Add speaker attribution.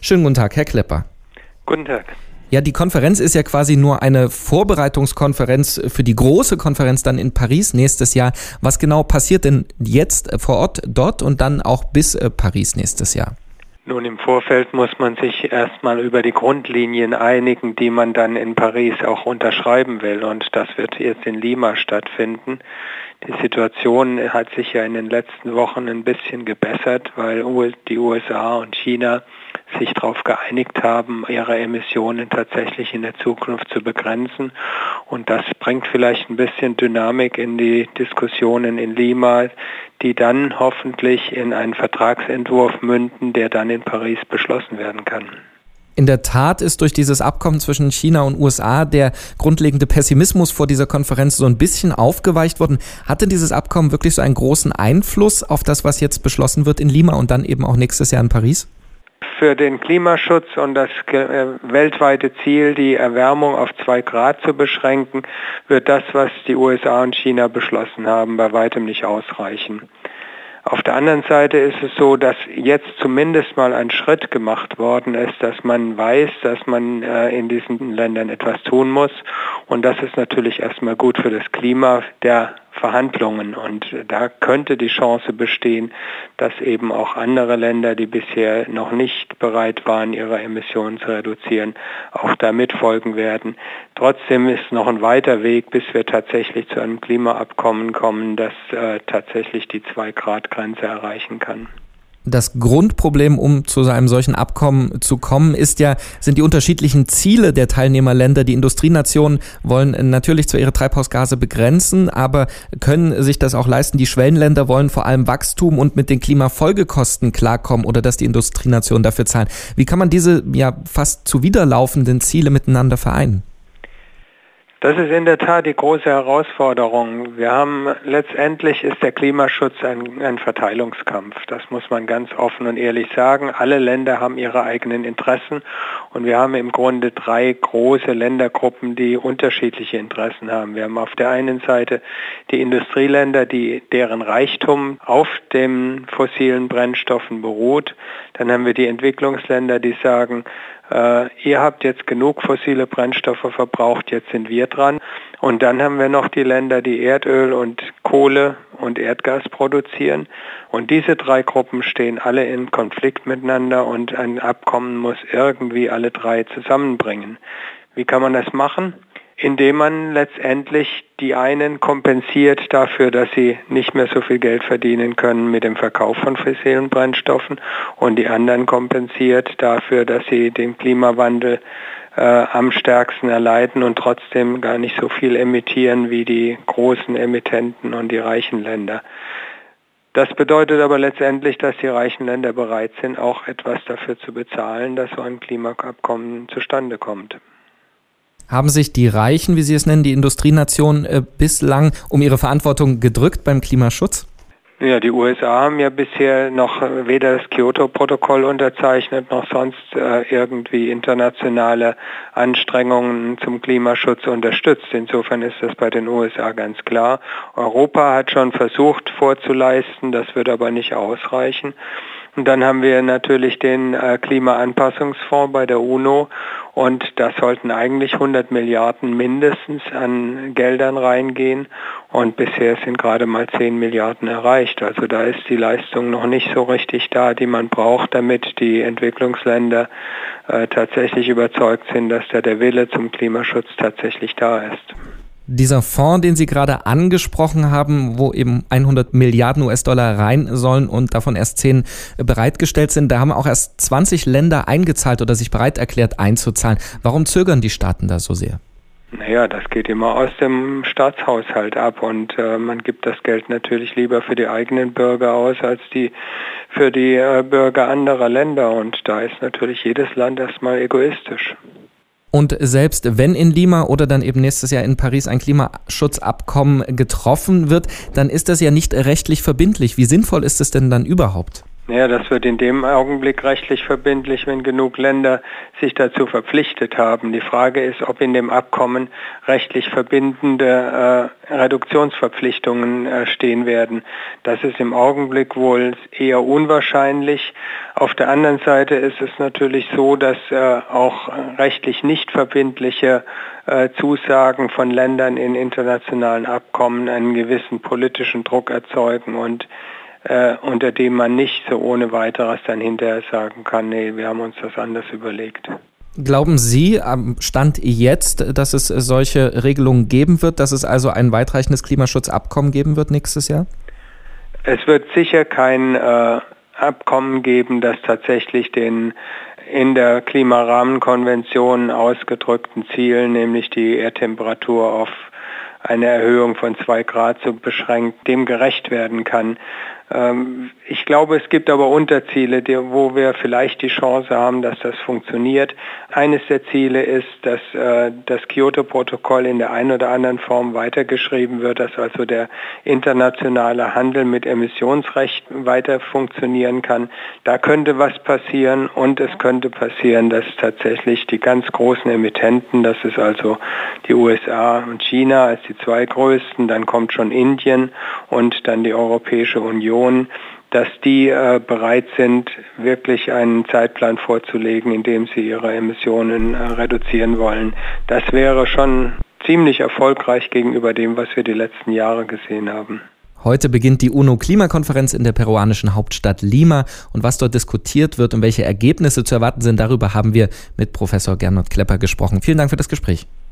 Speaker 1: Schönen guten Tag, Herr Klepper.
Speaker 2: Guten Tag.
Speaker 1: Ja, die Konferenz ist ja quasi nur eine Vorbereitungskonferenz für die große Konferenz dann in Paris nächstes Jahr. Was genau passiert denn jetzt vor Ort dort und dann auch bis Paris nächstes Jahr?
Speaker 2: Nun, im Vorfeld muss man sich erstmal über die Grundlinien einigen, die man dann in Paris auch unterschreiben will. Und das wird jetzt in Lima stattfinden. Die Situation hat sich ja in den letzten Wochen ein bisschen gebessert, weil die USA und China sich darauf geeinigt haben, ihre Emissionen tatsächlich in der Zukunft zu begrenzen. Und das bringt vielleicht ein bisschen Dynamik in die Diskussionen in Lima, die dann hoffentlich in einen Vertragsentwurf münden, der dann in Paris beschlossen werden kann.
Speaker 1: In der Tat ist durch dieses Abkommen zwischen China und USA der grundlegende Pessimismus vor dieser Konferenz so ein bisschen aufgeweicht worden. Hatte dieses Abkommen wirklich so einen großen Einfluss auf das, was jetzt beschlossen wird in Lima und dann eben auch nächstes Jahr in Paris?
Speaker 2: Für den Klimaschutz und das weltweite Ziel, die Erwärmung auf 2 Grad zu beschränken, wird das, was die USA und China beschlossen haben, bei weitem nicht ausreichen. Auf der anderen Seite ist es so, dass jetzt zumindest mal ein Schritt gemacht worden ist, dass man weiß, dass man in diesen Ländern etwas tun muss. Und das ist natürlich erstmal gut für das Klima der Verhandlungen. Und da könnte die Chance bestehen, dass eben auch andere Länder, die bisher noch nicht bereit waren, ihre Emissionen zu reduzieren, auch da mitfolgen werden. Trotzdem ist noch ein weiter Weg, bis wir tatsächlich zu einem Klimaabkommen kommen, das tatsächlich die 2-Grad-Grenze erreichen kann.
Speaker 1: Das Grundproblem, um zu einem solchen Abkommen zu kommen, sind die unterschiedlichen Ziele der Teilnehmerländer. Die Industrienationen wollen natürlich zwar ihre Treibhausgase begrenzen, aber können sich das auch leisten. Die Schwellenländer wollen vor allem Wachstum und mit den Klimafolgekosten klarkommen oder dass die Industrienationen dafür zahlen. Wie kann man diese fast zuwiderlaufenden Ziele miteinander vereinen?
Speaker 2: Das ist in der Tat die große Herausforderung. Letztendlich ist der Klimaschutz ein Verteilungskampf. Das muss man ganz offen und ehrlich sagen. Alle Länder haben ihre eigenen Interessen und wir haben im Grunde 3 große Ländergruppen, die unterschiedliche Interessen haben. Wir haben auf der einen Seite die Industrieländer, deren Reichtum auf den fossilen Brennstoffen beruht. Dann haben wir die Entwicklungsländer, die sagen, ihr habt jetzt genug fossile Brennstoffe verbraucht, jetzt sind wir dran. Und dann haben wir noch die Länder, die Erdöl und Kohle und Erdgas produzieren. Und diese 3 Gruppen stehen alle in Konflikt miteinander und ein Abkommen muss irgendwie alle 3 zusammenbringen. Wie kann man das machen? Indem man letztendlich die einen kompensiert dafür, dass sie nicht mehr so viel Geld verdienen können mit dem Verkauf von fossilen Brennstoffen und die anderen kompensiert dafür, dass sie den Klimawandel am stärksten erleiden und trotzdem gar nicht so viel emittieren wie die großen Emittenten und die reichen Länder. Das bedeutet aber letztendlich, dass die reichen Länder bereit sind, auch etwas dafür zu bezahlen, dass so ein Klimaabkommen zustande kommt.
Speaker 1: Haben sich die Reichen, wie Sie es nennen, die Industrienationen bislang um ihre Verantwortung gedrückt beim Klimaschutz?
Speaker 2: Ja, die USA haben ja bisher noch weder das Kyoto-Protokoll unterzeichnet, noch sonst irgendwie internationale Anstrengungen zum Klimaschutz unterstützt. Insofern ist das bei den USA ganz klar. Europa hat schon versucht vorzuleisten, das wird aber nicht ausreichen. Und dann haben wir natürlich den Klimaanpassungsfonds bei der UNO und da sollten eigentlich 100 Milliarden mindestens an Geldern reingehen und bisher sind gerade mal 10 Milliarden erreicht. Also da ist die Leistung noch nicht so richtig da, die man braucht, damit die Entwicklungsländer tatsächlich überzeugt sind, dass da der Wille zum Klimaschutz tatsächlich da ist.
Speaker 1: Dieser Fonds, den Sie gerade angesprochen haben, wo eben 100 Milliarden US-Dollar rein sollen und davon erst 10 bereitgestellt sind, da haben auch erst 20 Länder eingezahlt oder sich bereit erklärt einzuzahlen. Warum zögern die Staaten da so sehr?
Speaker 2: Naja, das geht immer aus dem Staatshaushalt ab und man gibt das Geld natürlich lieber für die eigenen Bürger aus als für die Bürger anderer Länder und da ist natürlich jedes Land erstmal egoistisch.
Speaker 1: Und selbst wenn in Lima oder dann eben nächstes Jahr in Paris ein Klimaschutzabkommen getroffen wird, dann ist das ja nicht rechtlich verbindlich. Wie sinnvoll ist es denn dann überhaupt?
Speaker 2: Ja, das wird in dem Augenblick rechtlich verbindlich, wenn genug Länder sich dazu verpflichtet haben. Die Frage ist, ob in dem Abkommen rechtlich verbindende Reduktionsverpflichtungen stehen werden. Das ist im Augenblick wohl eher unwahrscheinlich. Auf der anderen Seite ist es natürlich so, dass auch rechtlich nicht verbindliche Zusagen von Ländern in internationalen Abkommen einen gewissen politischen Druck erzeugen und unter dem man nicht so ohne weiteres dann hinterher sagen kann, nee, wir haben uns das anders überlegt.
Speaker 1: Glauben Sie am Stand jetzt, dass es solche Regelungen geben wird, dass es also ein weitreichendes Klimaschutzabkommen geben wird nächstes Jahr?
Speaker 2: Es wird sicher kein Abkommen geben, das tatsächlich den in der Klimarahmenkonvention ausgedrückten Zielen, nämlich die Erdtemperatur auf eine Erhöhung von 2 Grad so beschränkt, dem gerecht werden kann. Ich glaube, es gibt aber Unterziele, wo wir vielleicht die Chance haben, dass das funktioniert. Eines der Ziele ist, dass das Kyoto-Protokoll in der einen oder anderen Form weitergeschrieben wird, dass also der internationale Handel mit Emissionsrechten weiter funktionieren kann. Da könnte was passieren und es könnte passieren, dass tatsächlich die ganz großen Emittenten, das ist also die USA und China als die 2 größten, dann kommt schon Indien und dann die Europäische Union, dass die bereit sind, wirklich einen Zeitplan vorzulegen, in dem sie ihre Emissionen reduzieren wollen. Das wäre schon ziemlich erfolgreich gegenüber dem, was wir die letzten Jahre gesehen haben.
Speaker 1: Heute beginnt die UNO-Klimakonferenz in der peruanischen Hauptstadt Lima. Und was dort diskutiert wird und welche Ergebnisse zu erwarten sind, darüber haben wir mit Professor Gernot Klepper gesprochen. Vielen Dank für das Gespräch.